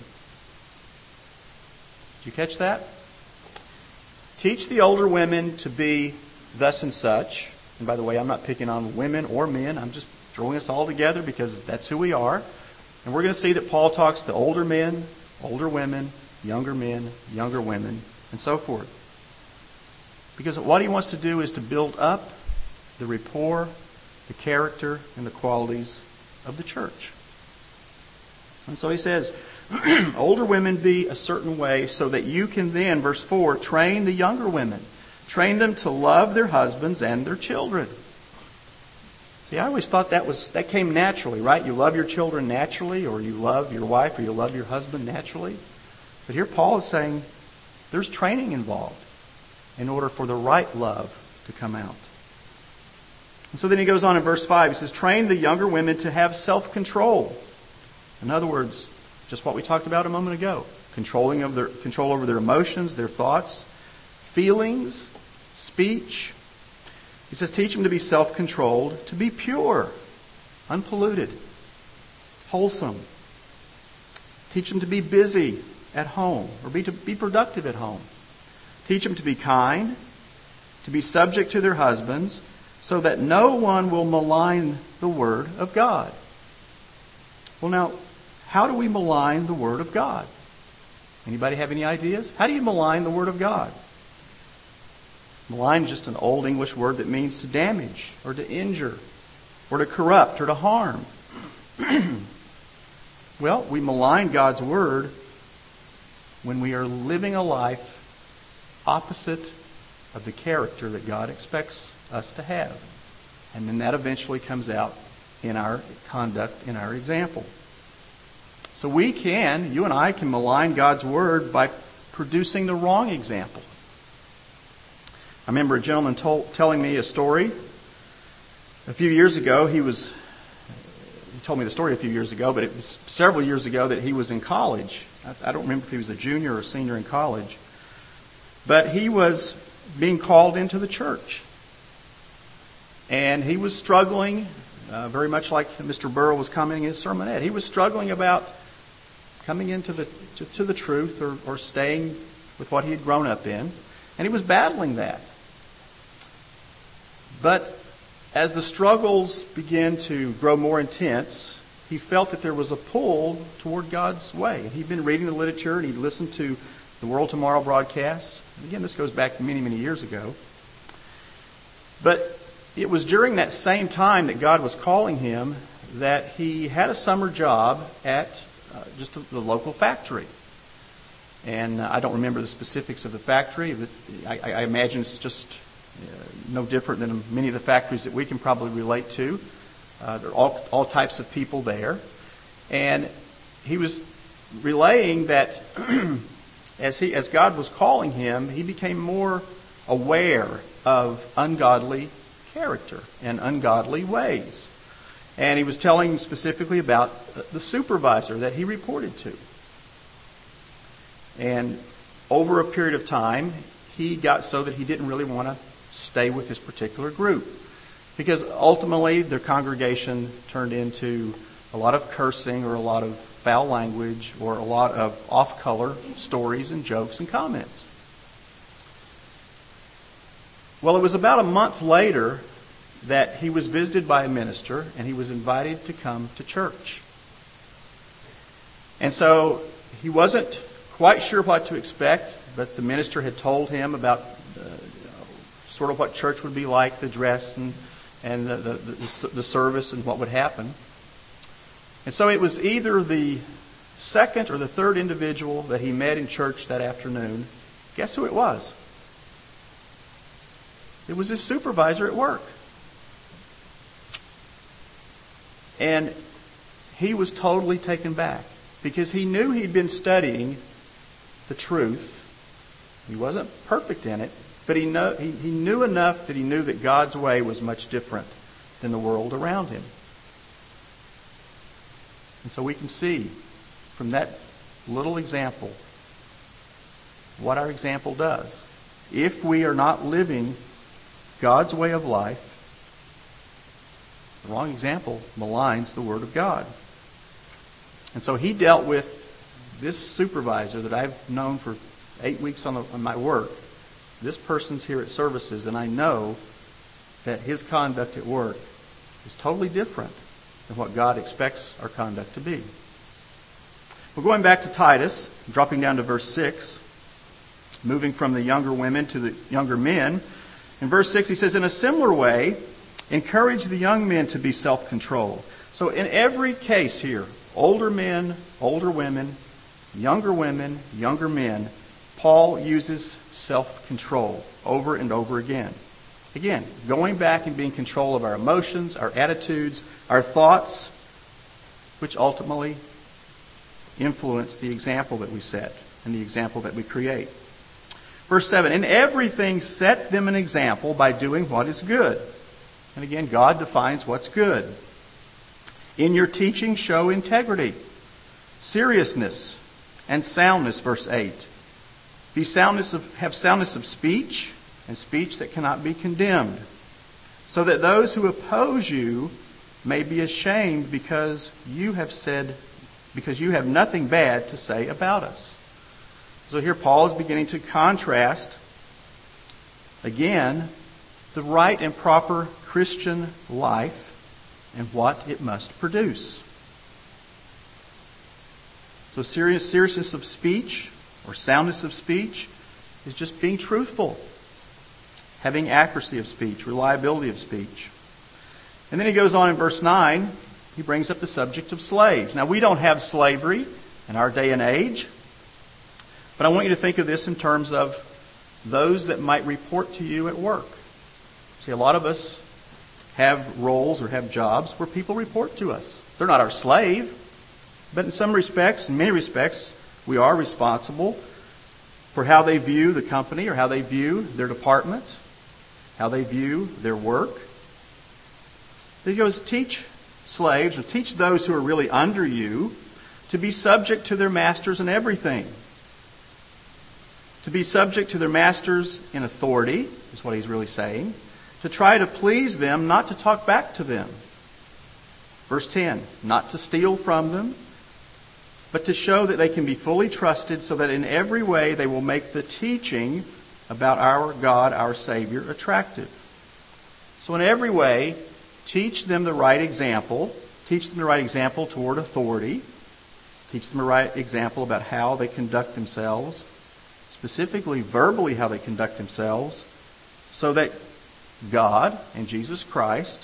Did you catch that? Teach the older women to be thus and such. And by the way, I'm not picking on women or men. I'm just throwing us all together because that's who we are. And we're going to see that Paul talks to older men, older women, younger men, younger women, and so forth. Because what he wants to do is to build up the rapport, the character, and the qualities of the church. And so he says, older women be a certain way so that you can then, verse 4, train the younger women. Train them to love their husbands and their children. See, I always thought that came naturally, right? You love your children naturally, or you love your wife, or you love your husband naturally. But here Paul is saying there's training involved in order for the right love to come out. And so then he goes on in verse 5. He says, train the younger women to have self-control. In other words, just what we talked about a moment ago. Control over their emotions, their thoughts, feelings, speech. He says, teach them to be self-controlled, to be pure, unpolluted, wholesome. Teach them to be busy at home, or to be productive at home. Teach them to be kind, to be subject to their husbands, so that no one will malign the Word of God. Well, now, how do we malign the Word of God? Anybody have any ideas? How do you malign the Word of God? Malign is just an old English word that means to damage, or to injure, or to corrupt, or to harm. Well, we malign God's Word when we are living a life opposite of the character that God expects us to have. And then that eventually comes out in our conduct, in our example. So you and I can malign God's Word by producing the wrong example. I remember a gentleman telling me a story a few years ago. He told me the story a few years ago, but it was several years ago that he was in college. I don't remember if he was a junior or senior in college. But he was being called into the church. And he was struggling, very much like Mr. Burrow was commenting in his sermonette. He was struggling about coming into the truth or staying with what he had grown up in. And he was battling that. But as the struggles began to grow more intense, he felt that there was a pull toward God's way. He'd been reading the literature and he'd listened to the World Tomorrow broadcast. And again, this goes back many, many years ago. But it was during that same time that God was calling him that he had a summer job at just the local factory. And I don't remember the specifics of the factory. But I imagine it's just no different than many of the factories that we can probably relate to. There are all types of people there. And he was relaying that as God was calling him, he became more aware of ungodly character and ungodly ways. And he was telling specifically about the supervisor that he reported to. And over a period of time, he got so that he didn't really want to stay with this particular group. Because ultimately, their congregation turned into a lot of cursing or a lot of foul language or a lot of off-color stories and jokes and comments. Well, it was about a month later that he was visited by a minister and he was invited to come to church. And so he wasn't quite sure what to expect, but the minister had told him about sort of what church would be like, the dress and the service and what would happen. And so it was either the second or the third individual that he met in church that afternoon. Guess who it was? It was his supervisor at work. And he was totally taken back because he knew he'd been studying the truth. He wasn't perfect in it, but he knew enough that he knew that God's way was much different than the world around him. And so we can see from that little example what our example does. If we are not living God's way of life, the wrong example maligns the Word of God. And so he dealt with this supervisor that I've known for 8 weeks on my work. This person's here at services, and I know that his conduct at work is totally different than what God expects our conduct to be. Well, going back to Titus, dropping down to verse 6, moving from the younger women to the younger men. In verse 6, he says, in a similar way, encourage the young men to be self-controlled. So in every case here, older men, older women, younger men, Paul uses self-control over and over again. Again, going back and being in control of our emotions, our attitudes, our thoughts, which ultimately influence the example that we set and the example that we create. Verse 7, in everything set them an example by doing what is good. And again, God defines what's good. In your teaching, show integrity, seriousness, and soundness, verse 8. Have soundness of speech, and speech that cannot be condemned, so that those who oppose you may be ashamed because you have nothing bad to say about us. So here Paul is beginning to contrast, again, the right and proper Christian life and what it must produce. So seriousness of speech or soundness of speech is just being truthful, having accuracy of speech, reliability of speech. And then he goes on in verse 9, he brings up the subject of slaves. Now, we don't have slavery in our day and age, but I want you to think of this in terms of those that might report to you at work. See, a lot of us have roles or have jobs where people report to us. They're not our slave, but in some respects, in many respects, we are responsible for how they view the company or how they view their department, how they view their work. He goes, teach slaves, or teach those who are really under you, to be subject to their masters in everything. To be subject to their masters in authority, is what he's really saying. To try to please them, not to talk back to them. Verse 10, not to steal from them, but to show that they can be fully trusted, so that in every way they will make the teaching about our God, our Savior, attractive. So in every way, teach them the right example. Teach them the right example toward authority. Teach them the right example about how they conduct themselves, specifically verbally how they conduct themselves, so that God and Jesus Christ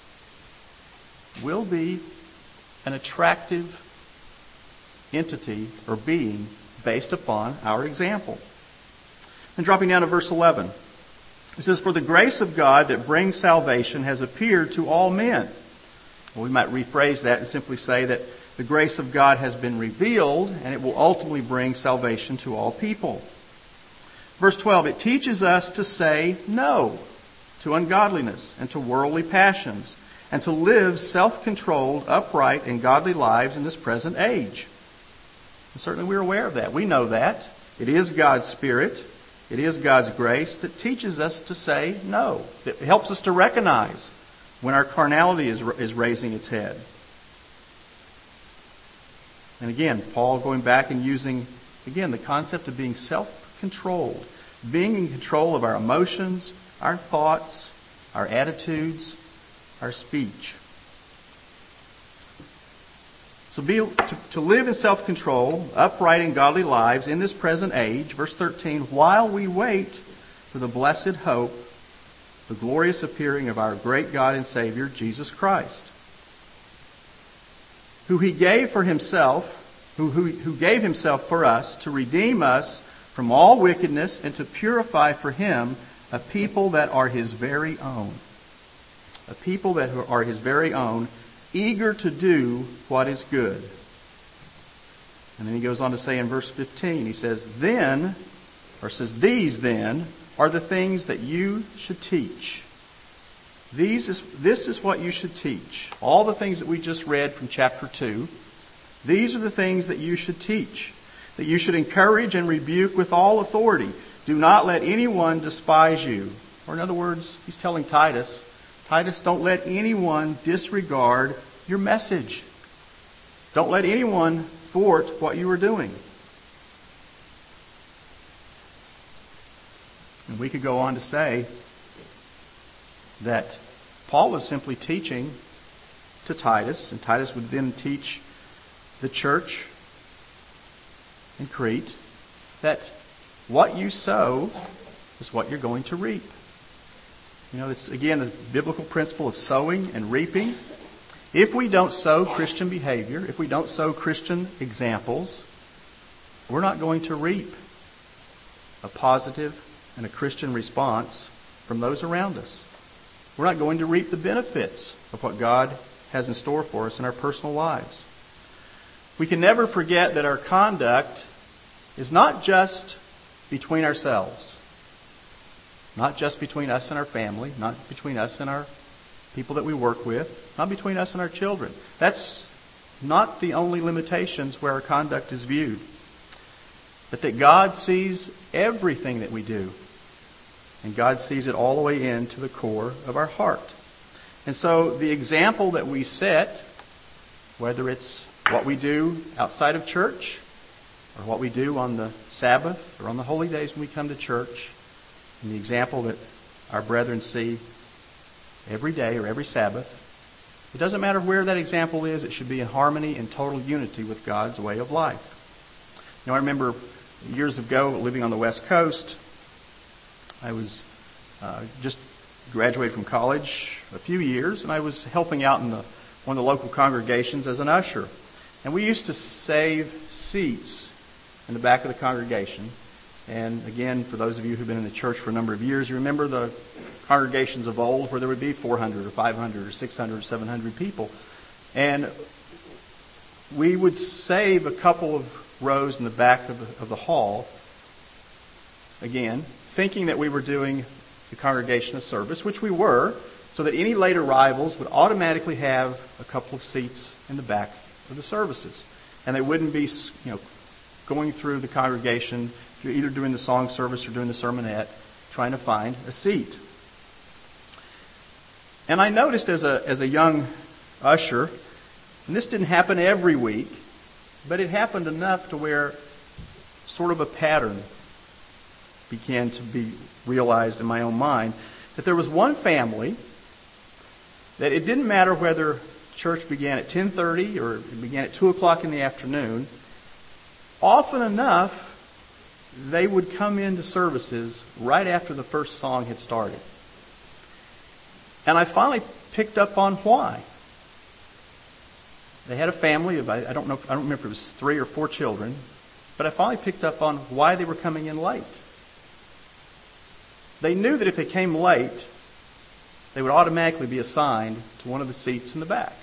will be an attractive entity or being based upon our example. And dropping down to verse 11, it says, for the grace of God that brings salvation has appeared to all men. Well, we might rephrase that and simply say that the grace of God has been revealed and it will ultimately bring salvation to all people. Verse 12, it teaches us to say no to ungodliness and to worldly passions, and to live self-controlled, upright, and godly lives in this present age. And certainly we're aware of that. We know that. It is God's Spirit. It is God's grace that teaches us to say no. It helps us to recognize when our carnality is raising its head. And again, Paul going back and using, again, the concept of being self-controlled. Being in control of our emotions, our thoughts, our attitudes, our speech. So to live in self-control, upright and godly lives in this present age, verse 13, while we wait for the blessed hope, the glorious appearing of our great God and Savior, Jesus Christ, who He gave for Himself, who gave Himself for us to redeem us from all wickedness and to purify for Him a people that are His very own. A people that are His very own, eager to do what is good. And then he goes on to say in verse 15, he says, these then are the things that you should teach. This is what you should teach. All the things that we just read from chapter 2, these are the things that you should teach, that you should encourage and rebuke with all authority. Do not let anyone despise you. Or in other words, he's telling Titus, don't let anyone disregard your message. Don't let anyone thwart what you are doing. And we could go on to say that Paul was simply teaching to Titus, and Titus would then teach the church in Crete that what you sow is what you're going to reap. It's, again, the biblical principle of sowing and reaping. If we don't sow Christian behavior, if we don't sow Christian examples, we're not going to reap a positive and a Christian response from those around us. We're not going to reap the benefits of what God has in store for us in our personal lives. We can never forget that our conduct is not just between ourselves, not just between us and our family, not between us and our people that we work with, not between us and our children. That's not the only limitations where our conduct is viewed, but that God sees everything that we do, and God sees it all the way into the core of our heart. And so the example that we set, whether it's what we do outside of church, or what we do on the Sabbath, or on the holy days when we come to church, and the example that our brethren see every day or every Sabbath, it doesn't matter where that example is, it should be in harmony and total unity with God's way of life. I remember years ago living on the West Coast, I was just graduated from college a few years, and I was helping out in one of the local congregations as an usher. And we used to save seats in the back of the congregation. And again, for those of you who've been in the church for a number of years, you remember the congregations of old where there would be 400 or 500 or 600 or 700 people. And we would save a couple of rows in the back of the hall, again, thinking that we were doing the congregation a service, which we were, so that any late arrivals would automatically have a couple of seats in the back of the services. And they wouldn't be, going through the congregation, either doing the song service or doing the sermonette, trying to find a seat. And I noticed as a young usher, and this didn't happen every week, but it happened enough to where sort of a pattern began to be realized in my own mind, that there was one family that it didn't matter whether church began at 10:30 or it began at 2 o'clock in the afternoon. Often enough, they would come into services right after the first song had started. And I finally picked up on why. They had a family of, I don't remember if it was 3 or 4 children, but I finally picked up on why they were coming in late. They knew that if they came late, they would automatically be assigned to one of the seats in the back.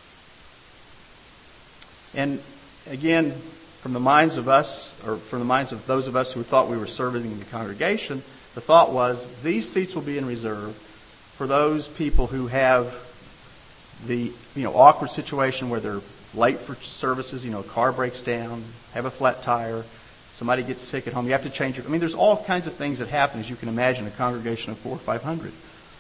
And again, from the minds of us, or from the minds of those of us who thought we were serving in the congregation, the thought was, these seats will be in reserve for those people who have the awkward situation where they're late for services, a car breaks down, have a flat tire, somebody gets sick at home, you have to change your... there's all kinds of things that happen, as you can imagine, a congregation of 400 or 500.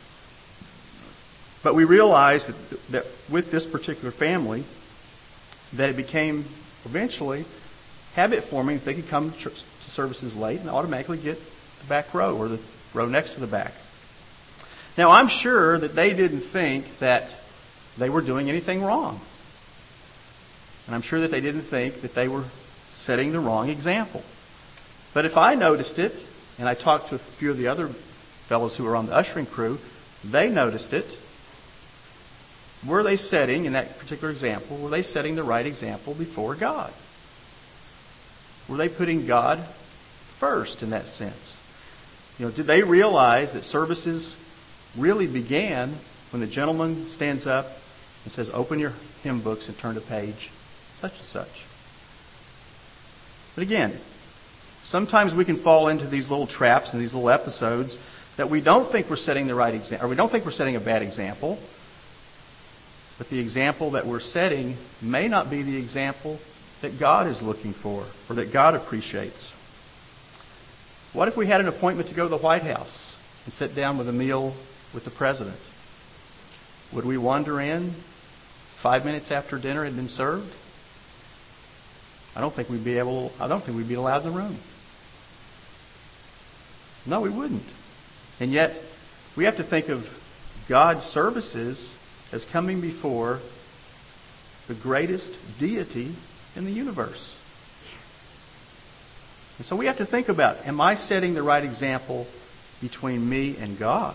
But we realized that with this particular family, that it became eventually habit forming if they could come to services late and automatically get the back row or the row next to the back. Now, I'm sure that they didn't think that they were doing anything wrong. And I'm sure that they didn't think that they were setting the wrong example. But if I noticed it, and I talked to a few of the other fellows who were on the ushering crew, they noticed it. Were they setting, in that particular example, were they setting the right example before God? Were they putting God first in that sense? Did they realize that services really began when the gentleman stands up and says, open your hymn books and turn to page such and such? But again, sometimes we can fall into these little traps and these little episodes that we don't think we're setting the right example, or we don't think we're setting a bad example. But the example that we're setting may not be the example that God is looking for or that God appreciates. What if we had an appointment to go to the White House and sit down with a meal with the president? Would we wander in 5 minutes after dinner had been served? I don't think we'd be allowed in the room. No, we wouldn't. And yet, we have to think of God's services as coming before the greatest deity in the universe. And so we have to think about, am I setting the right example between me and God?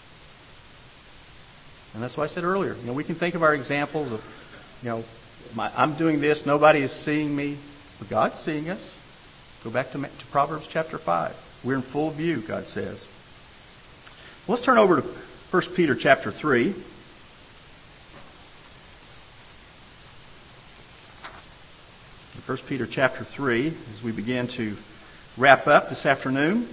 And that's what I said earlier. We can think of our examples of, I'm doing this, nobody is seeing me, but God's seeing us. Go back to Proverbs chapter 5. We're in full view, God says. Let's turn over to 1 Peter chapter 3. In 1 Peter chapter 3, as we begin to wrap up this afternoon.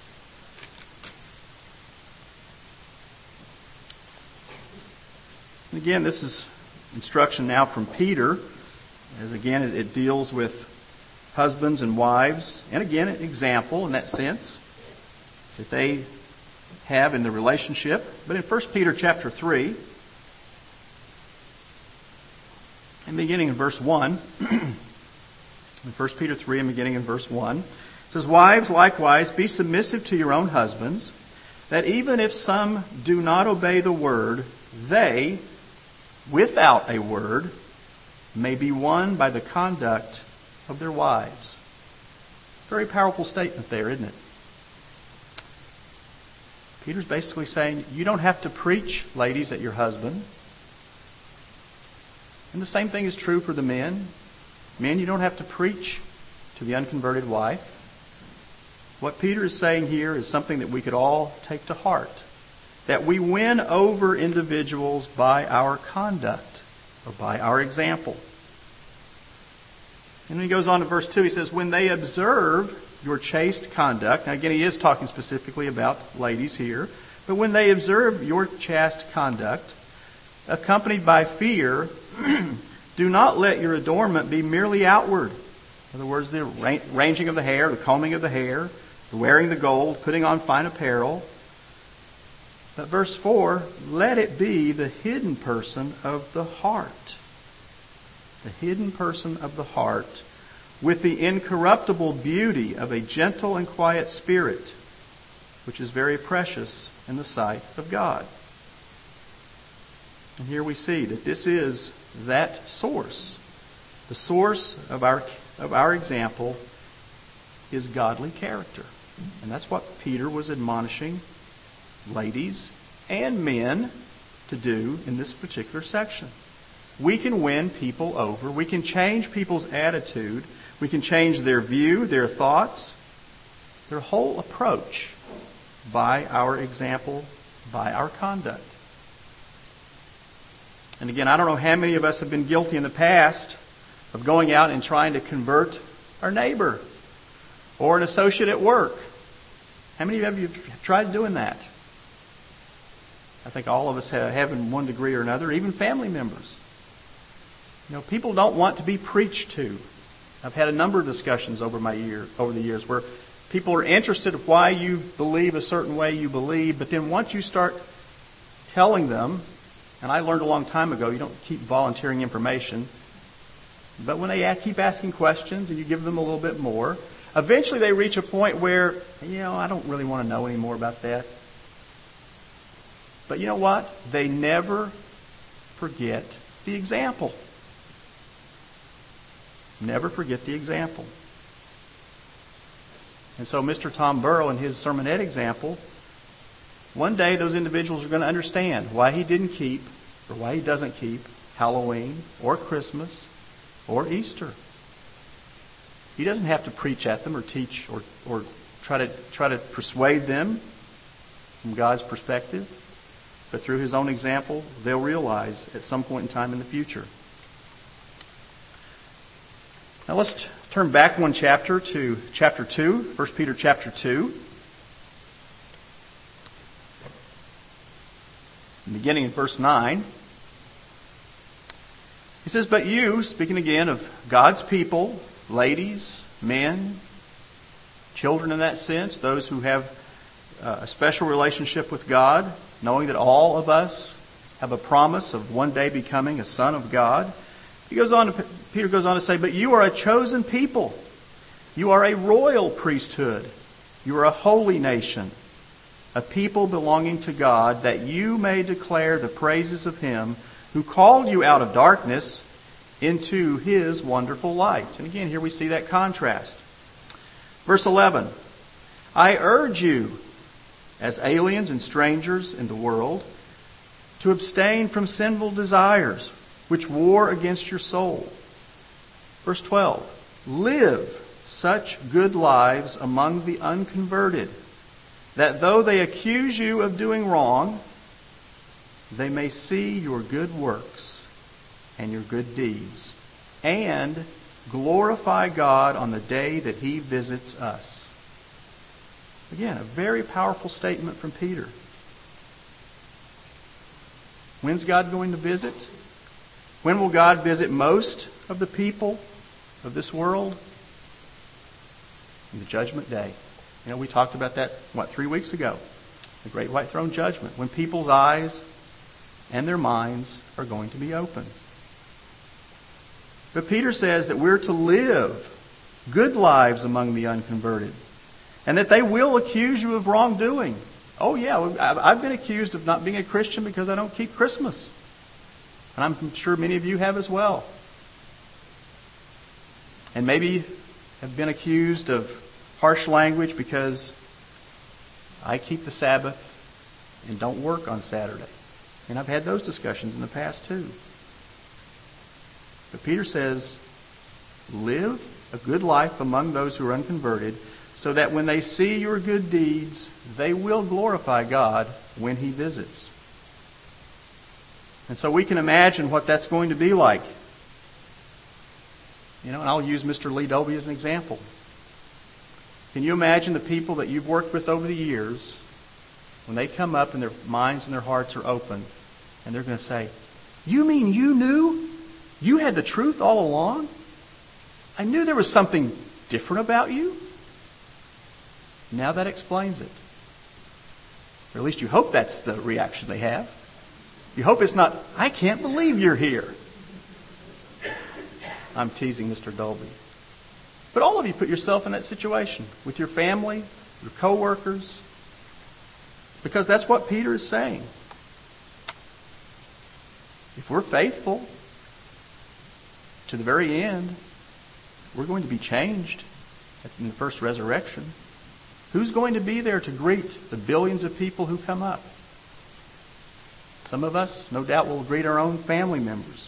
And again, this is instruction now from Peter, as again it deals with husbands and wives, and again an example in that sense that they have in the relationship. But in 1 Peter chapter 3, and beginning in verse 1, in 1 Peter 3 and beginning in verse 1, it says, "Wives, likewise, be submissive to your own husbands, that even if some do not obey the word, they, without a word, may be won by the conduct of their wives." Very powerful statement there, isn't it? Peter's basically saying, you don't have to preach, ladies, at your husband. And the same thing is true for the men. Men, you don't have to preach to the unconverted wife. What Peter is saying here is something that we could all take to heart. That we win over individuals by our conduct or by our example. And when he goes on to verse 2, he says, "When they observe your chaste conduct," now again he is talking specifically about ladies here, but when they observe your chaste conduct, accompanied by fear, do not let your adornment be merely outward. In other words, the arranging of the hair, the combing of the hair, the wearing the gold, putting on fine apparel. But verse 4, let it be the hidden person of the heart. The hidden person of the heart, with the incorruptible beauty of a gentle and quiet spirit, which is very precious in the sight of God. And here we see that this is that source. The source of our example is godly character. And that's what Peter was admonishing ladies and men to do in this particular section. We can win people over. We can change people's attitude. We can change their view, their thoughts, their whole approach by our example, by our conduct. And again, I don't know how many of us have been guilty in the past of going out and trying to convert our neighbor or an associate at work. How many of you have tried doing that? I think all of us have in one degree or another, even family members. People don't want to be preached to. I've had a number of discussions over the years where people are interested in why you believe a certain way you believe, but then once you start telling them, and I learned a long time ago, you don't keep volunteering information, but when they keep asking questions and you give them a little bit more, eventually they reach a point where, I don't really want to know any more about that. But you know what? They never forget the example. Never forget the example. And so Mr. Tom Burrow in his sermonette example, one day those individuals are going to understand why he didn't keep, or why he doesn't keep, Halloween or Christmas or Easter. He doesn't have to preach at them or teach or try to persuade them from God's perspective. But through his own example, they'll realize at some point in time in the future. Now let's turn back one chapter to chapter 2, 1 Peter chapter 2. Beginning in verse 9. He says, "But you," speaking again of God's people, ladies, men, children in that sense, those who have a special relationship with God, knowing that all of us have a promise of one day becoming a son of God. Peter goes on to say, "But you are a chosen people. You are a royal priesthood. You are a holy nation, a people belonging to God, that you may declare the praises of Him who called you out of darkness into His wonderful light." And again, here we see that contrast. Verse 11, I urge you, as aliens and strangers in the world, to abstain from sinful desires, which war against your soul. Verse 12, live such good lives among the unconverted, that though they accuse you of doing wrong, they may see your good works and your good deeds, and glorify God on the day that He visits us. Again, a very powerful statement from Peter. When's God going to visit? When will God visit most of the people of this world? In the judgment day. You know, we talked about that, 3 weeks ago? The Great White Throne Judgment. When people's eyes and their minds are going to be open. But Peter says that we're to live good lives among the unconverted. And that they will accuse you of wrongdoing. Oh yeah, I've been accused of not being a Christian because I don't keep Christmas. And I'm sure many of you have as well. And maybe have been accused of harsh language because I keep the Sabbath and don't work on Saturday. And I've had those discussions in the past too. But Peter says, live a good life among those who are unconverted, so that when they see your good deeds, they will glorify God when He visits. And so we can imagine what that's going to be like. You know, and I'll use Mr. Lee Doby as an example. Can you imagine the people that you've worked with over the years, when they come up and their minds and their hearts are open, and they're going to say, you mean you knew? You had the truth all along? I knew there was something different about you. Now that explains it. Or at least you hope that's the reaction they have. You hope it's not, I can't believe you're here. I'm teasing Mr. Dolby. But all of you put yourself in that situation with your family, your co-workers, because that's what Peter is saying. If we're faithful to the very end, we're going to be changed in the first resurrection. Who's going to be there to greet the billions of people who come up? Some of us, no doubt, will greet our own family members.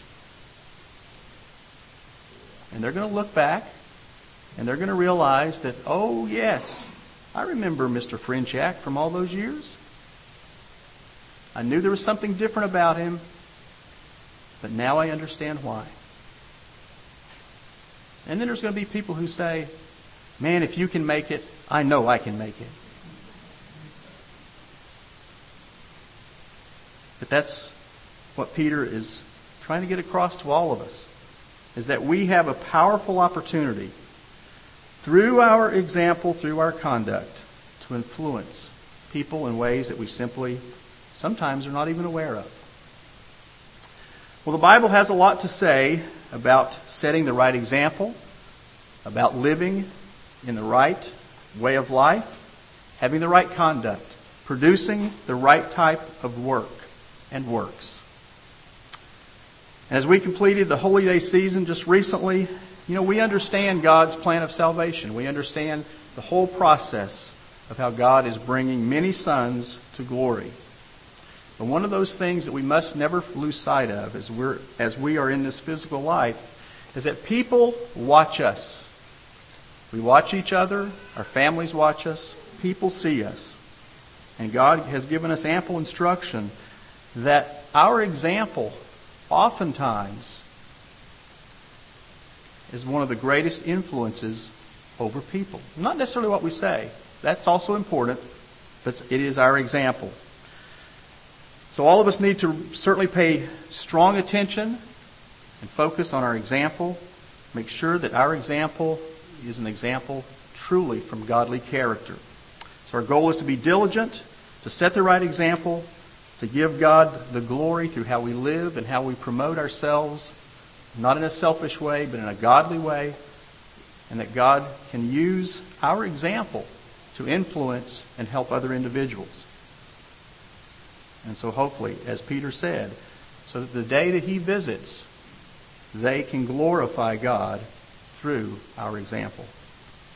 And they're going to look back and they're going to realize that, oh yes, I remember Mr. Frinchak from all those years. I knew there was something different about him, but now I understand why. And then there's going to be people who say, man, if you can make it, I know I can make it. But that's what Peter is trying to get across to all of us, is that we have a powerful opportunity through our example, through our conduct, to influence people in ways that we simply sometimes are not even aware of. Well, the Bible has a lot to say about setting the right example, about living in the right way of life, having the right conduct, producing the right type of work and works. As we completed the Holy Day season just recently, we understand God's plan of salvation. We understand the whole process of how God is bringing many sons to glory. But one of those things that we must never lose sight of as we are in this physical life is that people watch us. We watch each other, our families watch us, people see us. And God has given us ample instruction that our example oftentimes is one of the greatest influences over people. Not necessarily what we say. That's also important, but it is our example. So all of us need to certainly pay strong attention and focus on our example. Make sure that our example is an example truly from godly character. So our goal is to be diligent, to set the right example, to give God the glory through how we live and how we promote ourselves, not in a selfish way, but in a godly way, and that God can use our example to influence and help other individuals. And so hopefully, as Peter said, so that the day that He visits, they can glorify God through our example.